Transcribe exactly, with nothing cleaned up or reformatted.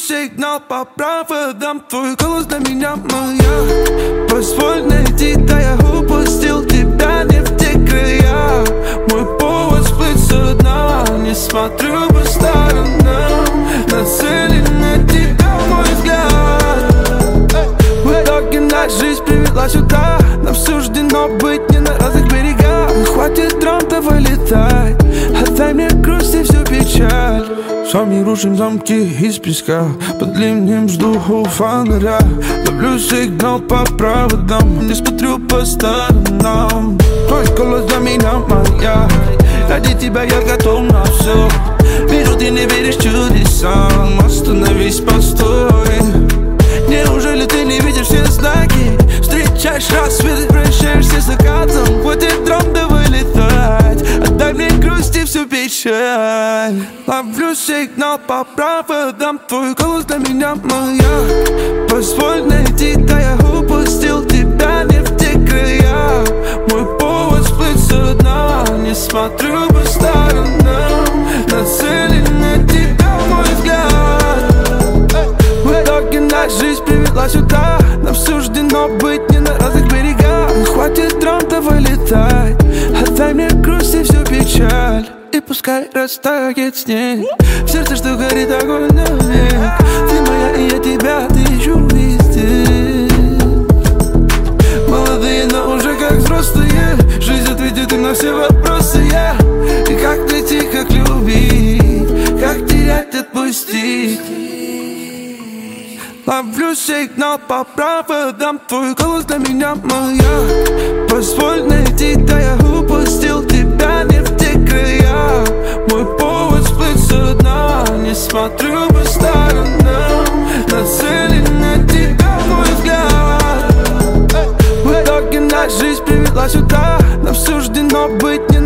сигнал по проводам, твой голос для меня маяк. Позволь найти, да я упустил тебя не в те края. Мой повод сплыть со дна, не смотрю по сторонам, нацелен на тебя мой взгляд. В итоге наша жизнь привела сюда, нам суждено быть не на разных берегах. Хватит драм, давай летай, отдай мне грусть и всю печаль. Сами рушим замки из песка, под ливнем жду у фонаря. Ловлю сигнал по проводам, не смотрю по сторонам. Твой голос для меня маяк, ради тебя я готов на все. Вижу, ты не веришь чудесам, остановись, постой. Неужели ты не видишь все знаки? Встречаешь рассвет, прощаешься с закатом. Хватит драм, давай летать, отдай мне грусть и всю печаль. Ловлю сигнал по проводам, твой голос для меня маяк. Позволь найти, да я упустил тебя не в те края. Мой повод сплыть со дна, не смотрю по сторонам, нацелен на тебя мой взгляд. В итоге наша жизнь привела сюда, нам суждено быть не на разных берегах. Хватит драм, давай летай, отдай мне грусть и всю печаль. И пускай растает снег, в сердце, что горит огонь навек. Ты моя, и я тебя, ты ищу везде. Молодые, но уже как взрослые, жизнь ответит им на все вопросы, я. И как найти, как любить, как терять, отпустить. Ловлю сигнал по проводам, твой голос для меня маяк. Позволь найти, да я упустил тебя не в те края. Мой повод сплыть со дна, не смотрю по сторонам, нацелен на тебя мой взгляд. В итоге наша жизнь привела сюда, нам суждено быть не